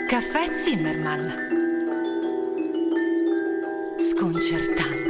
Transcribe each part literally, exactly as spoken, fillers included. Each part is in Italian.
Caffè Zimmermann. Sconcertante.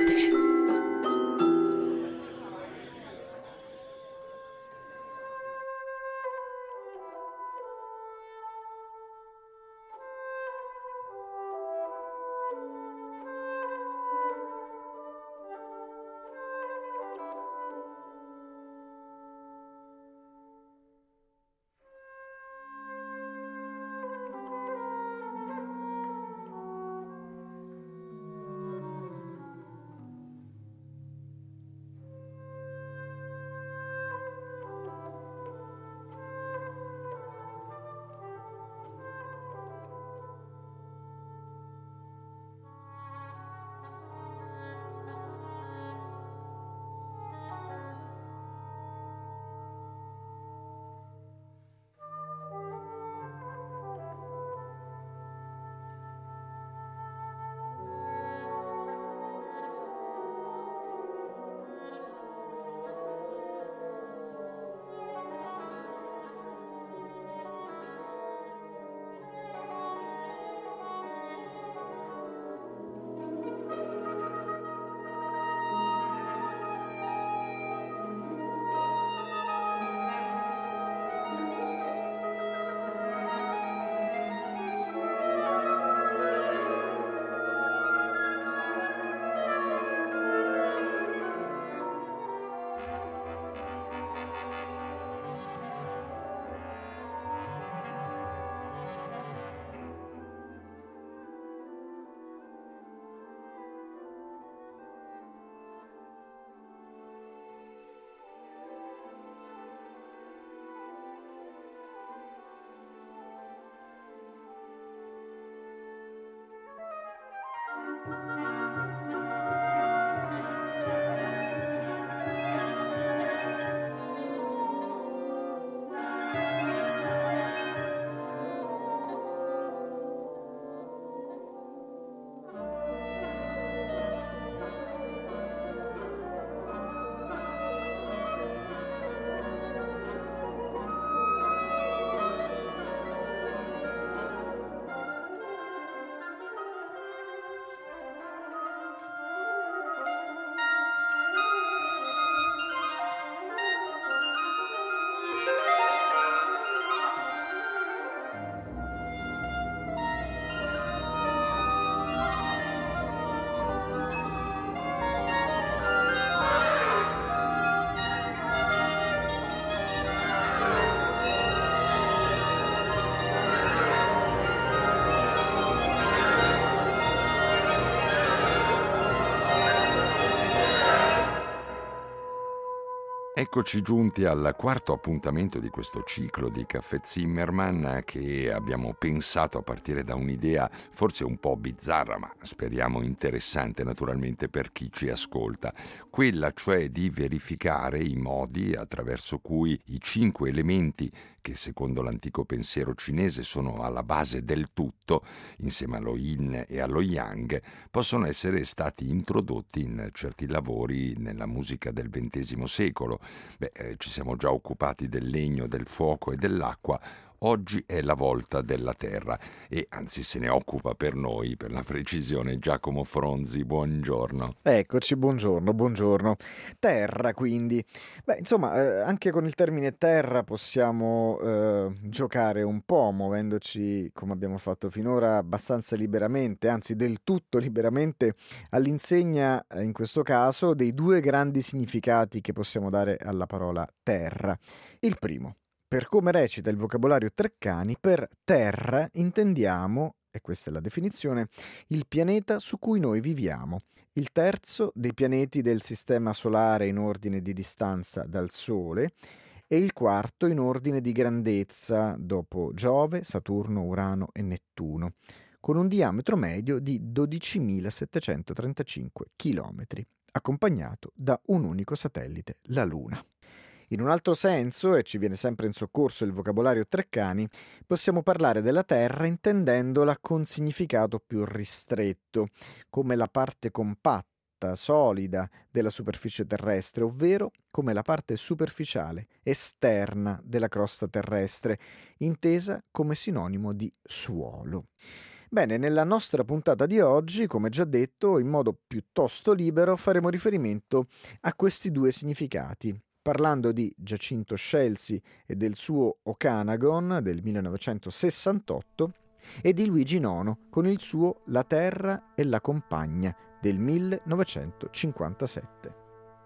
Eccoci giunti al quarto appuntamento di questo ciclo di Caffè Zimmermann che abbiamo pensato a partire da un'idea forse un po' bizzarra, ma speriamo interessante naturalmente per chi ci ascolta, quella cioè di verificare i modi attraverso cui i cinque elementi che secondo l'antico pensiero cinese sono alla base del tutto, insieme allo yin e allo yang, possono essere stati introdotti in certi lavori nella musica del ventesimo secolo. Beh, eh, ci siamo già occupati del legno, del fuoco e dell'acqua. Oggi è la volta della terra e anzi se ne occupa per noi, per la precisione, Giacomo Fronzi. Buongiorno. Eccoci, buongiorno, buongiorno. Terra, quindi. Beh, insomma, eh, anche con il termine terra possiamo eh, giocare un po', muovendoci, come abbiamo fatto finora, abbastanza liberamente, anzi del tutto liberamente, all'insegna, eh, in questo caso, dei due grandi significati che possiamo dare alla parola terra. Il primo. Per come recita il vocabolario Treccani, per terra intendiamo, e questa è la definizione, il pianeta su cui noi viviamo, il terzo dei pianeti del sistema solare in ordine di distanza dal Sole e il quarto in ordine di grandezza dopo Giove, Saturno, Urano e Nettuno, con un diametro medio di dodicimilasettecentotrentacinque chilometri, accompagnato da un unico satellite, la Luna. In un altro senso, e ci viene sempre in soccorso il vocabolario Treccani, possiamo parlare della Terra intendendola con significato più ristretto, come la parte compatta strata solida della superficie terrestre, ovvero come la parte superficiale, esterna della crosta terrestre, intesa come sinonimo di suolo. Bene, nella nostra puntata di oggi, come già detto, in modo piuttosto libero faremo riferimento a questi due significati, parlando di Giacinto Scelsi e del suo Okanagon del millenovecentosessantotto e di Luigi Nono con il suo La terra e la compagna del millenovecentocinquantasette.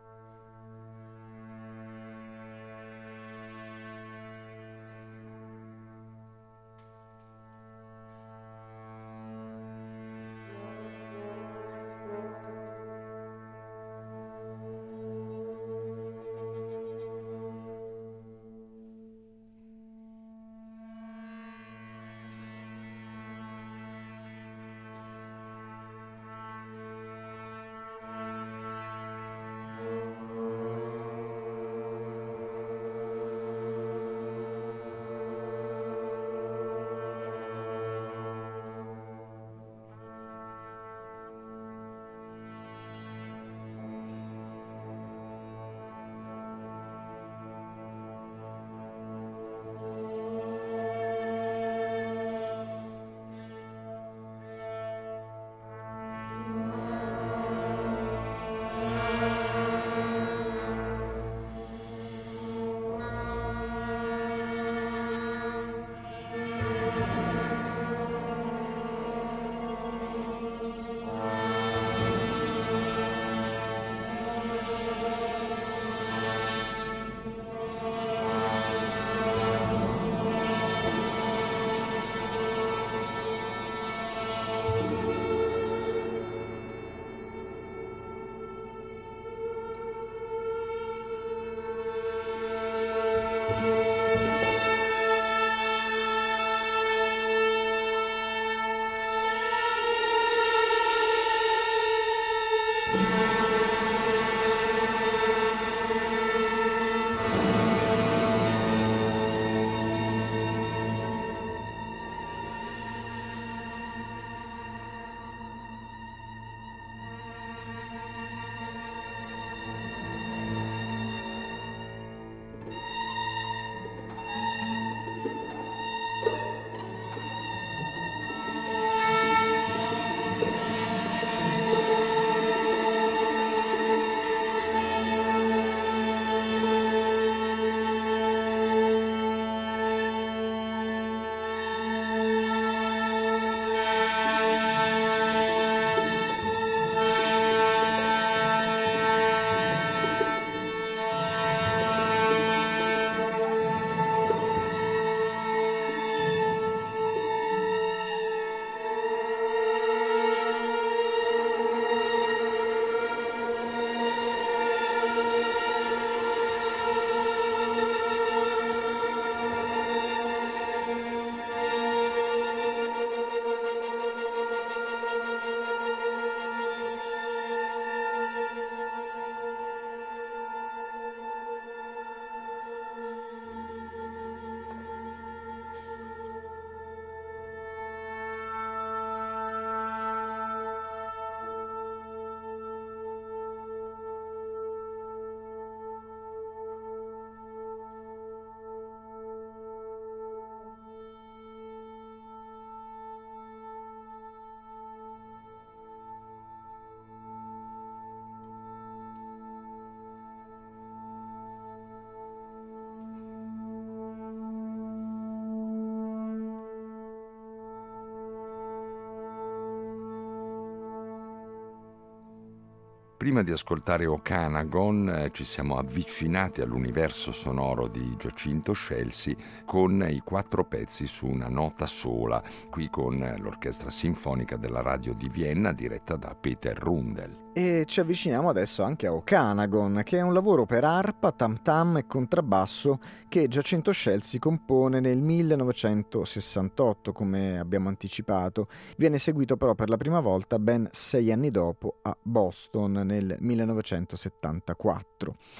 Prima di ascoltare Okanagon eh, ci siamo avvicinati all'universo sonoro di Giacinto Scelsi con i quattro pezzi su una nota sola, qui con l'Orchestra Sinfonica della Radio di Vienna diretta da Peter Rundel. E ci avviciniamo adesso anche a Okanagon, che è un lavoro per arpa, tam tam e contrabbasso che Giacinto Scelsi compone nel millenovecentosessantotto, come abbiamo anticipato. Viene eseguito però per la prima volta ben sei anni dopo a Boston nel millenovecentosettantaquattro.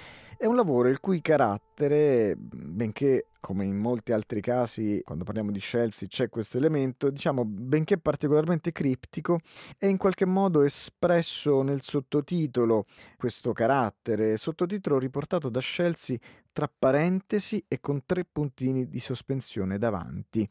È un lavoro il cui carattere, benché come in molti altri casi quando parliamo di Scelsi c'è questo elemento, diciamo benché particolarmente criptico, è in qualche modo espresso nel sottotitolo questo carattere, sottotitolo riportato da Scelsi tra parentesi e con tre puntini di sospensione davanti.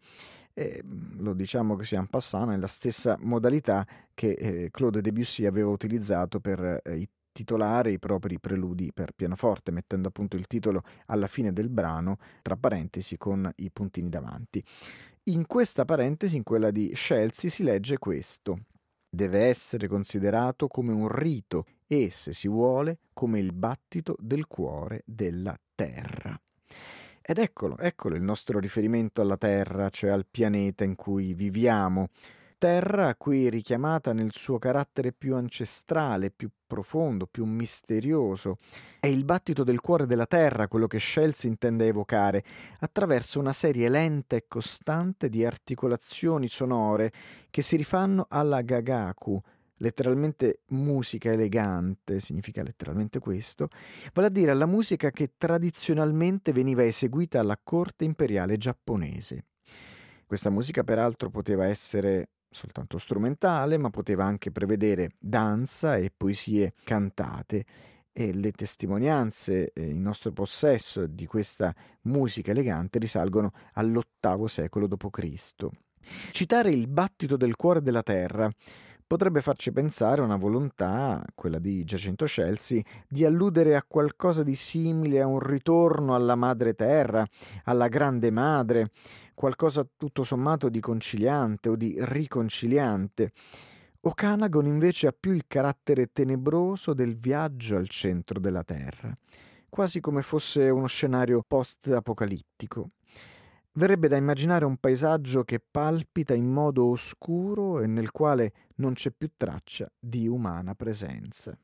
E lo diciamo così en passant, è la stessa modalità che eh, Claude Debussy aveva utilizzato per eh, i titolare i propri preludi per pianoforte, mettendo appunto il titolo alla fine del brano, tra parentesi con i puntini davanti. In questa parentesi, in quella di Scelsi, si legge questo: deve essere considerato come un rito e, se si vuole, come il battito del cuore della terra. Ed eccolo, eccolo il nostro riferimento alla Terra, cioè al pianeta in cui viviamo. Terra qui richiamata nel suo carattere più ancestrale, più profondo, più misterioso. È il battito del cuore della terra quello che Scelsi intende evocare, attraverso una serie lenta e costante di articolazioni sonore che si rifanno alla gagaku, letteralmente musica elegante, significa letteralmente questo, vale a dire alla musica che tradizionalmente veniva eseguita alla corte imperiale giapponese. Questa musica peraltro poteva essere soltanto strumentale, ma poteva anche prevedere danza e poesie cantate, e le testimonianze in nostro possesso di questa musica elegante risalgono all'ottavo secolo dopo Cristo. Citare il battito del cuore della terra potrebbe farci pensare a una volontà, quella di Giacinto Scelsi, di alludere a qualcosa di simile a un ritorno alla madre terra, alla grande madre, qualcosa tutto sommato di conciliante o di riconciliante. Okanagan invece ha più il carattere tenebroso del viaggio al centro della terra, quasi come fosse uno scenario post-apocalittico. Verrebbe da immaginare un paesaggio che palpita in modo oscuro e nel quale non c'è più traccia di umana presenza.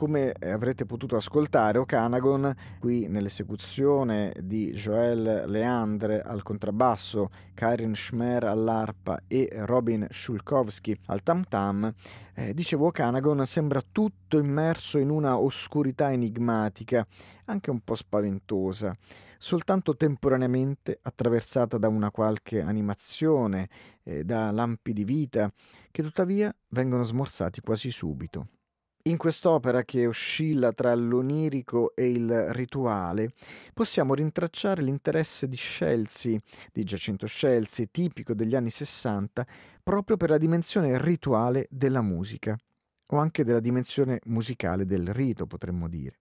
come avrete potuto ascoltare, Okanagan, qui nell'esecuzione di Joël Leandre al contrabbasso, Karin Schmer all'arpa e Robin Schulkowski al tam tam, eh, dicevo, Okanagan sembra tutto immerso in una oscurità enigmatica, anche un po' spaventosa, soltanto temporaneamente attraversata da una qualche animazione, eh, da lampi di vita, che tuttavia vengono smorzati quasi subito. In quest'opera, che oscilla tra l'onirico e il rituale, possiamo rintracciare l'interesse di Scelsi, di Giacinto Scelsi, tipico degli anni sessanta, proprio per la dimensione rituale della musica, o anche della dimensione musicale del rito, potremmo dire.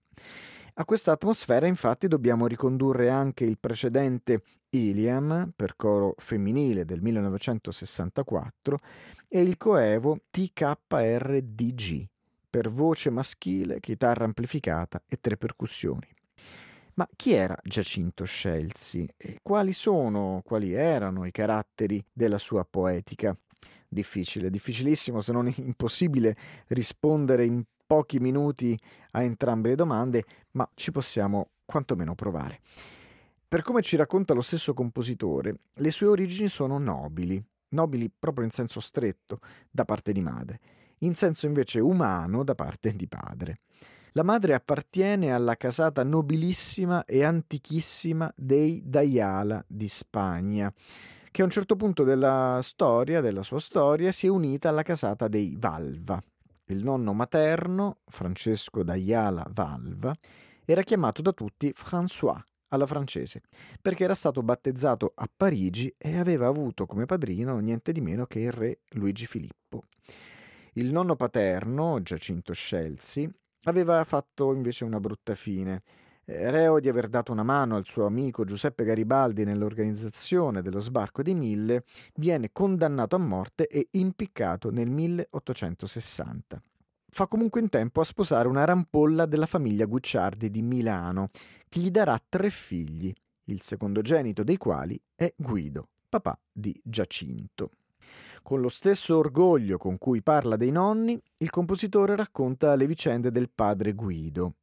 A questa atmosfera, infatti, dobbiamo ricondurre anche il precedente Iliam, per coro femminile del millenovecentosessantaquattro, e il coevo T K R D G, per voce maschile, chitarra amplificata e tre percussioni. Ma chi era Giacinto Scelsi e quali sono, quali erano i caratteri della sua poetica? Difficile, difficilissimo, se non impossibile, rispondere in pochi minuti a entrambe le domande, ma ci possiamo quantomeno provare. Per come ci racconta lo stesso compositore, le sue origini sono nobili, nobili proprio in senso stretto, da parte di madre, in senso invece umano da parte di padre. La madre appartiene alla casata nobilissima e antichissima dei Dayala di Spagna, che a un certo punto della storia, della sua storia, si è unita alla casata dei Valva. Il nonno materno, Francesco Dayala Valva, era chiamato da tutti François, alla francese, perché era stato battezzato a Parigi e aveva avuto come padrino niente di meno che il re Luigi Filippo. Il nonno paterno, Giacinto Scelsi, aveva fatto invece una brutta fine. Reo di aver dato una mano al suo amico Giuseppe Garibaldi nell'organizzazione dello sbarco di Mille, viene condannato a morte e impiccato nel milleottocentosessanta. Fa comunque in tempo a sposare una rampolla della famiglia Guicciardi di Milano, che gli darà tre figli, il secondogenito dei quali è Guido, papà di Giacinto. Con lo stesso orgoglio con cui parla dei nonni, il compositore racconta le vicende del padre Guido.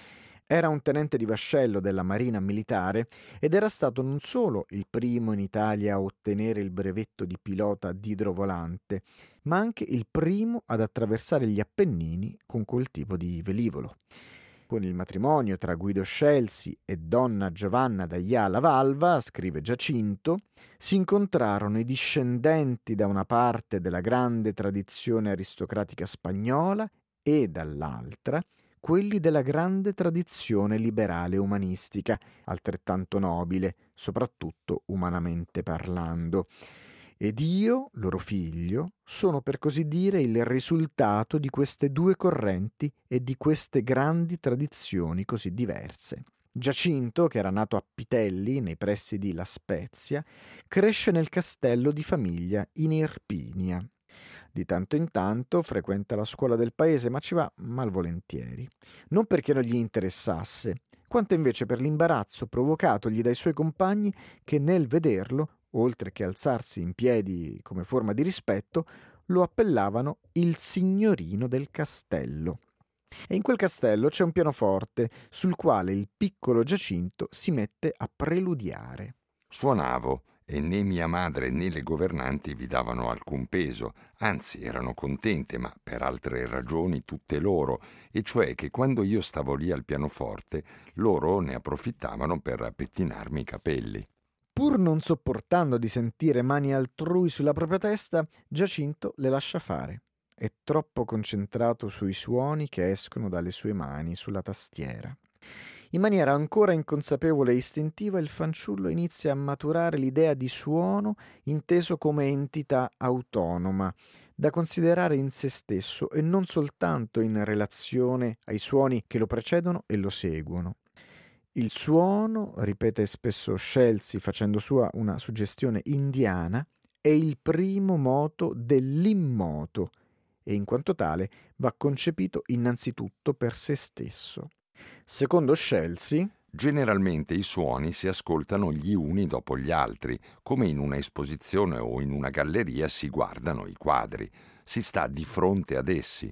Era un tenente di vascello della Marina Militare ed era stato non solo il primo in Italia a ottenere il brevetto di pilota d'idrovolante, ma anche il primo ad attraversare gli Appennini con quel tipo di velivolo. Con il matrimonio tra Guido Scelsi e donna Giovanna Dayala Valva, scrive Giacinto, si incontrarono i discendenti da una parte della grande tradizione aristocratica spagnola e dall'altra quelli della grande tradizione liberale umanistica, altrettanto nobile, soprattutto umanamente parlando. Ed io, loro figlio, sono per così dire il risultato di queste due correnti e di queste grandi tradizioni così diverse. Giacinto, che era nato a Pitelli, nei pressi di La Spezia, cresce nel castello di famiglia in Irpinia. Di tanto in tanto frequenta la scuola del paese, ma ci va malvolentieri. Non perché non gli interessasse, quanto invece per l'imbarazzo provocatogli dai suoi compagni che nel vederlo, oltre che alzarsi in piedi come forma di rispetto, lo appellavano il signorino del castello. E in quel castello c'è un pianoforte sul quale il piccolo Giacinto si mette a preludiare. Suonavo e né mia madre né le governanti vi davano alcun peso, anzi erano contente, ma per altre ragioni tutte loro, e cioè che quando io stavo lì al pianoforte, loro ne approfittavano per pettinarmi i capelli. Pur non sopportando di sentire mani altrui sulla propria testa, Giacinto le lascia fare. È troppo concentrato sui suoni che escono dalle sue mani sulla tastiera. In maniera ancora inconsapevole e istintiva, il fanciullo inizia a maturare l'idea di suono inteso come entità autonoma, da considerare in se stesso e non soltanto in relazione ai suoni che lo precedono e lo seguono. Il suono, ripete spesso Scelsi facendo sua una suggestione indiana, è il primo moto dell'immoto e in quanto tale va concepito innanzitutto per se stesso. Secondo Scelsi, generalmente i suoni si ascoltano gli uni dopo gli altri, come in una esposizione o in una galleria si guardano i quadri, si sta di fronte ad essi.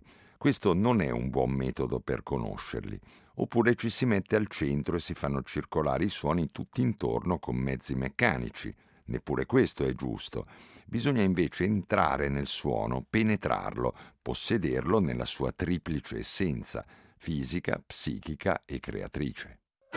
Questo non è un buon metodo per conoscerli. Oppure ci si mette al centro e si fanno circolare i suoni tutti intorno con mezzi meccanici. Neppure questo è giusto. Bisogna invece entrare nel suono, penetrarlo, possederlo nella sua triplice essenza, fisica, psichica e creatrice.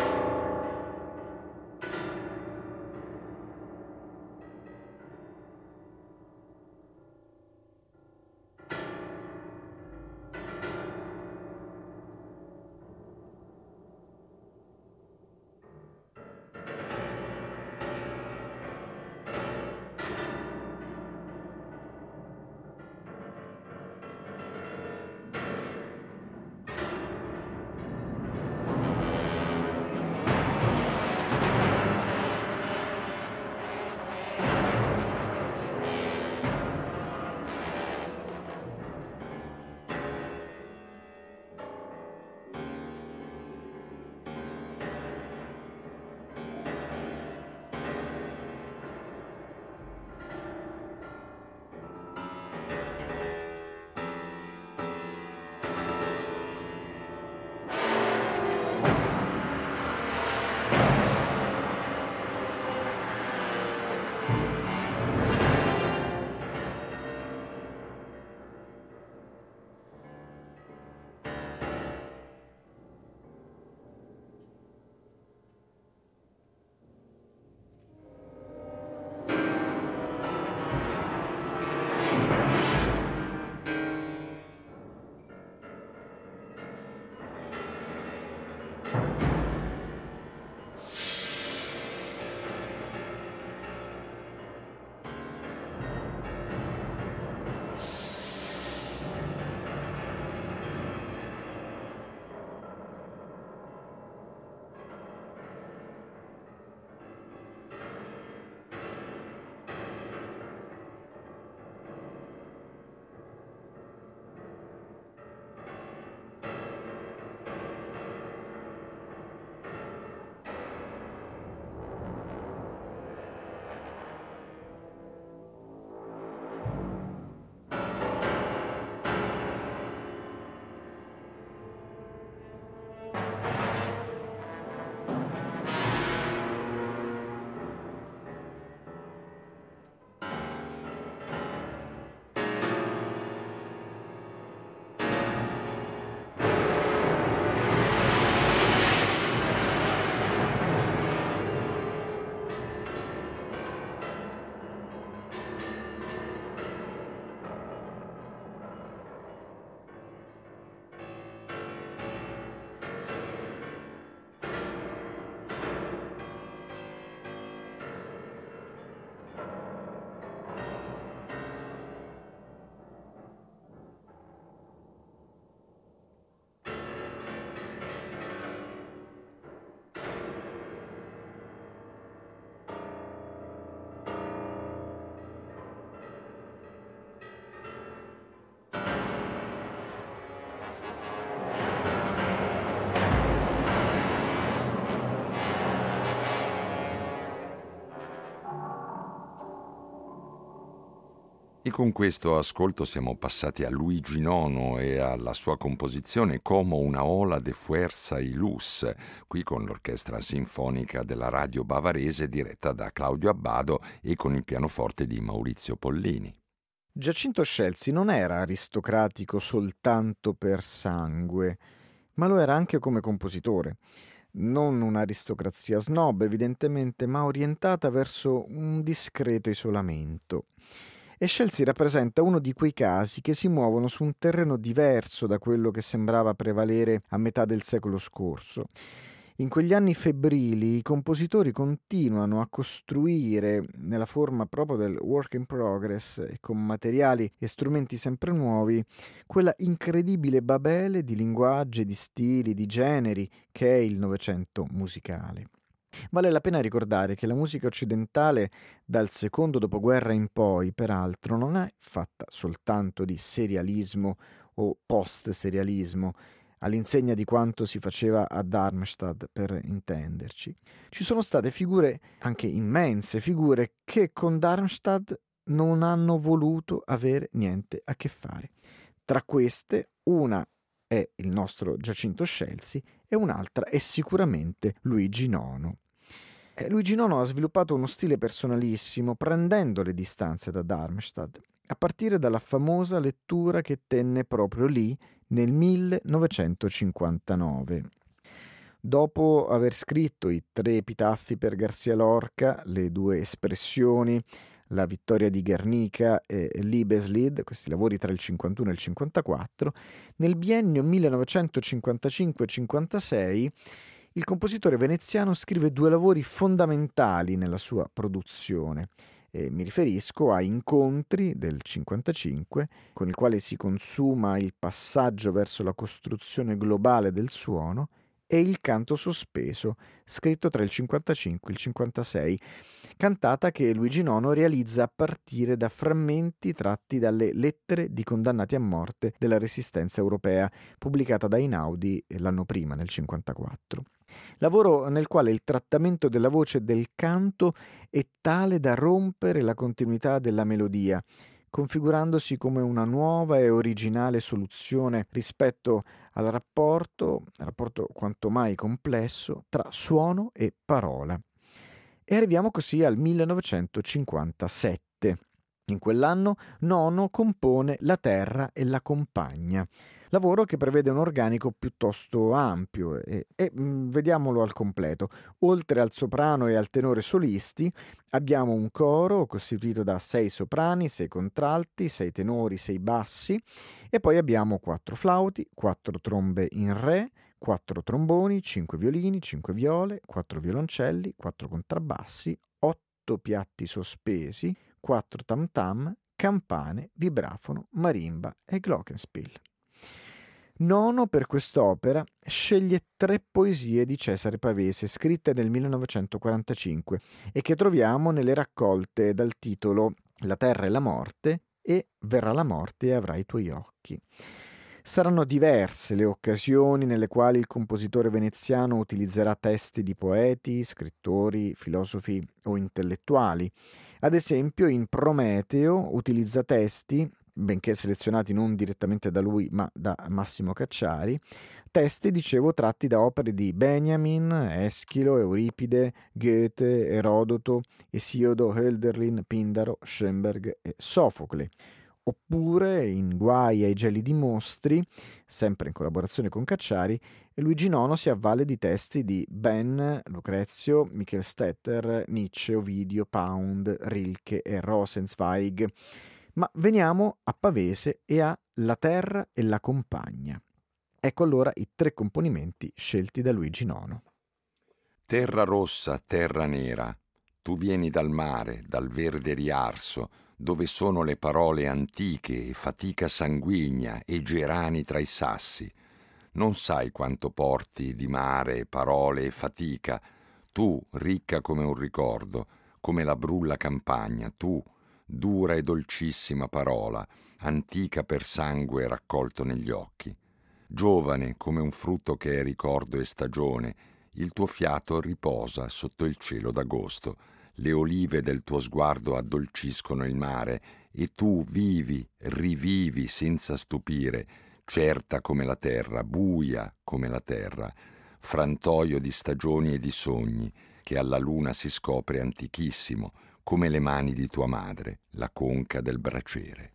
E con questo ascolto siamo passati a Luigi Nono e alla sua composizione Como una ola de fuerza y luz, qui con l'orchestra sinfonica della radio bavarese diretta da Claudio Abbado e con il pianoforte di Maurizio Pollini. Giacinto Scelsi non era aristocratico soltanto per sangue, ma lo era anche come compositore. Non un'aristocrazia snob, evidentemente, ma orientata verso un discreto isolamento. E Scelsi rappresenta uno di quei casi che si muovono su un terreno diverso da quello che sembrava prevalere a metà del secolo scorso. In quegli anni febbrili i compositori continuano a costruire nella forma proprio del work in progress e con materiali e strumenti sempre nuovi quella incredibile babele di linguaggi, di stili, di generi che è il Novecento musicale. Vale la pena ricordare che la musica occidentale dal secondo dopoguerra in poi, peraltro, non è fatta soltanto di serialismo o post-serialismo, all'insegna di quanto si faceva a Darmstadt, per intenderci. Ci sono state figure, anche immense figure, che con Darmstadt non hanno voluto avere niente a che fare. Tra queste, una è il nostro Giacinto Scelsi e un'altra è sicuramente Luigi nono. Eh, Luigi nono ha sviluppato uno stile personalissimo, prendendo le distanze da Darmstadt, a partire dalla famosa lettura che tenne proprio lì nel millenovecentocinquantanove. Dopo aver scritto i tre epitaffi per Garcia Lorca, le due espressioni, la vittoria di Guernica e Liebeslied, questi lavori tra il cinquantuno e il cinquantaquattro, nel biennio millenovecentocinquantacinque cinquantasei il compositore veneziano scrive due lavori fondamentali nella sua produzione. E mi riferisco a Incontri del cinquantacinque, con il quale si consuma il passaggio verso la costruzione globale del suono, e Il canto sospeso, scritto tra il cinquantacinque e il cinquantasei, cantata che Luigi nono realizza a partire da frammenti tratti dalle lettere di condannati a morte della Resistenza europea, pubblicata da Einaudi l'anno prima, nel cinquantaquattro. Lavoro nel quale il trattamento della voce e del canto è tale da rompere la continuità della melodia, configurandosi come una nuova e originale soluzione rispetto al rapporto, rapporto quanto mai complesso, tra suono e parola. E arriviamo così al millenovecentocinquantasette. In quell'anno Nono compone La terra e la compagna, lavoro che prevede un organico piuttosto ampio e, e mh, vediamolo al completo. Oltre al soprano e al tenore solisti, abbiamo un coro costituito da sei soprani, sei contralti, sei tenori, sei bassi, e poi abbiamo quattro flauti, quattro trombe in re, quattro tromboni, cinque violini, cinque viole, quattro violoncelli, quattro contrabbassi, otto piatti sospesi, quattro tam tam, campane, vibrafono, marimba e glockenspiel. Nono, per quest'opera, sceglie tre poesie di Cesare Pavese scritte nel millenovecentoquarantacinque e che troviamo nelle raccolte dal titolo La terra e la morte e Verrà la morte e avrai i tuoi occhi. Saranno diverse le occasioni nelle quali il compositore veneziano utilizzerà testi di poeti, scrittori, filosofi o intellettuali. Ad esempio, in Prometeo utilizza testi, benché selezionati non direttamente da lui ma da Massimo Cacciari, testi, dicevo, tratti da opere di Benjamin, Eschilo, Euripide, Goethe, Erodoto, Esiodo, Hölderlin, Pindaro, Schoenberg e Sofocle. Oppure, in Guai ai gelidi mostri, sempre in collaborazione con Cacciari, Luigi nono si avvale di testi di Ben, Lucrezio, Michael Stetter, Nietzsche, Ovidio, Pound, Rilke e Rosenzweig. Ma veniamo a Pavese e a La terra e la compagna. Ecco allora i tre componimenti scelti da Luigi nono. Terra rossa, terra nera, tu vieni dal mare, dal verde riarso, dove sono le parole antiche e fatica sanguigna e gerani tra i sassi. Non sai quanto porti di mare, parole e fatica, tu, ricca come un ricordo, come la brulla campagna, tu, dura e dolcissima parola, antica per sangue raccolto negli occhi. Giovane come un frutto che è ricordo e stagione, il tuo fiato riposa sotto il cielo d'agosto, le olive del tuo sguardo addolciscono il mare e tu vivi, rivivi senza stupire, certa come la terra, buia come la terra, frantoio di stagioni e di sogni, che alla luna si scopre antichissimo, come le mani di tua madre, la conca del braciere.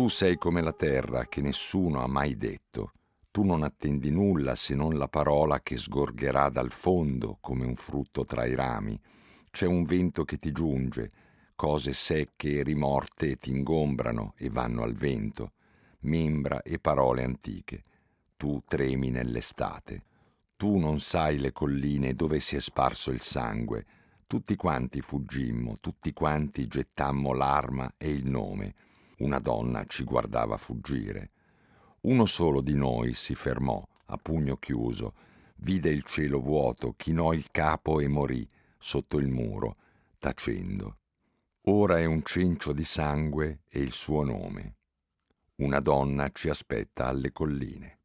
Tu sei come la terra che nessuno ha mai detto. Tu non attendi nulla se non la parola che sgorgerà dal fondo come un frutto tra i rami. C'è un vento che ti giunge, cose secche e rimorte ti ingombrano e vanno al vento, membra e parole antiche. Tu tremi nell'estate. Tu non sai le colline dove si è sparso il sangue. Tutti quanti fuggimmo, tutti quanti gettammo l'arma e il nome. Una donna ci guardava fuggire. Uno solo di noi si fermò, a pugno chiuso, vide il cielo vuoto, chinò il capo e morì sotto il muro, tacendo. Ora è un cencio di sangue e il suo nome. Una donna ci aspetta alle colline.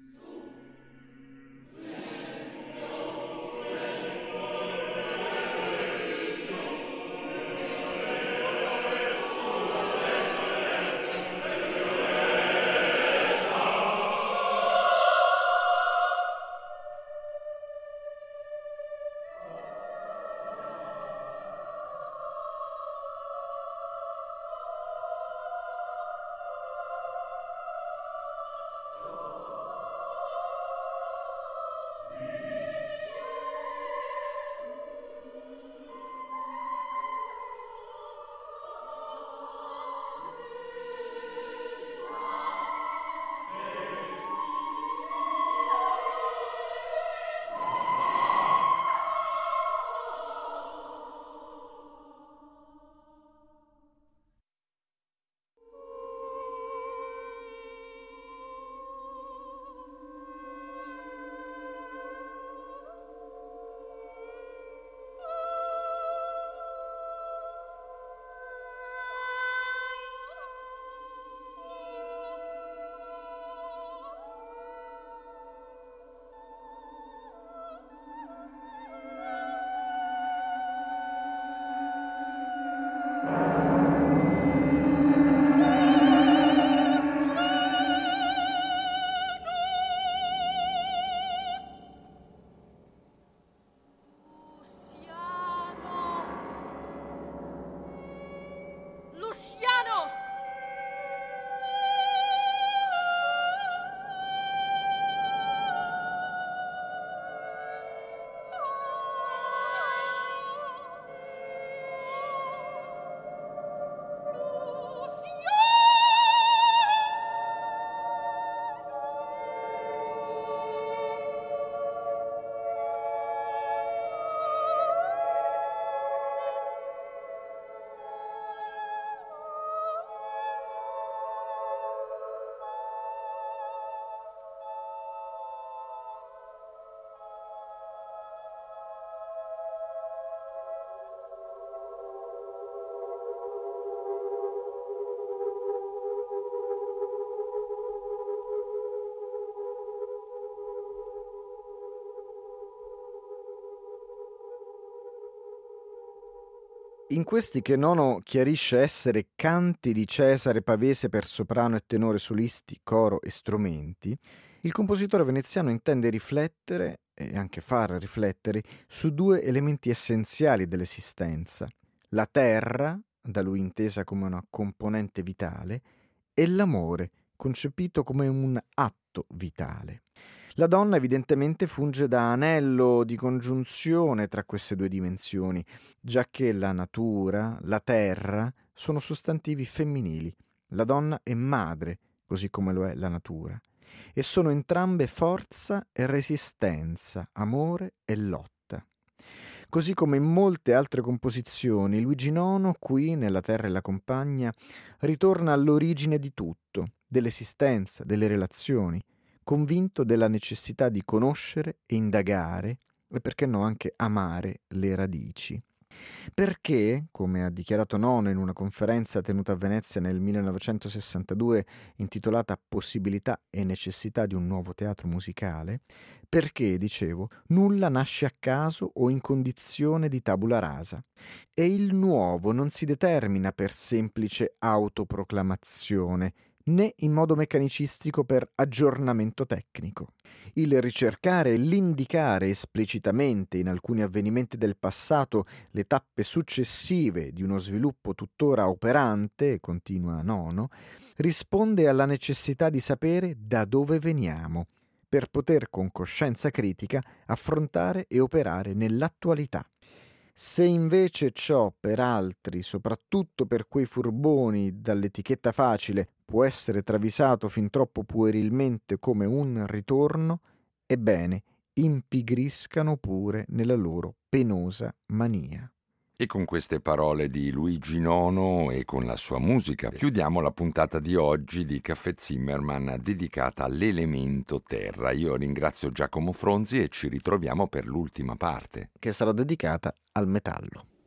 In questi che Nono chiarisce essere canti di Cesare Pavese per soprano e tenore solisti, coro e strumenti, il compositore veneziano intende riflettere, e anche far riflettere, su due elementi essenziali dell'esistenza: la terra, da lui intesa come una componente vitale, e l'amore, concepito come un atto vitale. La donna evidentemente funge da anello di congiunzione tra queste due dimensioni, giacché la natura, la terra, sono sostantivi femminili. La donna è madre, così come lo è la natura, e sono entrambe forza e resistenza, amore e lotta. Così come in molte altre composizioni, Luigi nono, qui, nella Terra e la compagna, ritorna all'origine di tutto, dell'esistenza, delle relazioni, convinto della necessità di conoscere e indagare, e perché no anche amare le radici. Perché, come ha dichiarato Nono in una conferenza tenuta a Venezia nel millenovecentosessantadue intitolata Possibilità e necessità di un nuovo teatro musicale, perché, dicevo, nulla nasce a caso o in condizione di tabula rasa, e il nuovo non si determina per semplice autoproclamazione, né in modo meccanicistico per aggiornamento tecnico. Il ricercare e l'indicare esplicitamente in alcuni avvenimenti del passato le tappe successive di uno sviluppo tuttora operante, continua Nono, risponde alla necessità di sapere da dove veniamo, per poter con coscienza critica affrontare e operare nell'attualità. Se invece ciò per altri, soprattutto per quei furboni dall'etichetta facile, può essere travisato fin troppo puerilmente come un ritorno, ebbene, impigriscano pure nella loro penosa mania. E con queste parole di Luigi Nono e con la sua musica chiudiamo la puntata di oggi di Caffè Zimmermann dedicata all'elemento terra. Io ringrazio Giacomo Fronzi e ci ritroviamo per l'ultima parte, che sarà dedicata al metallo.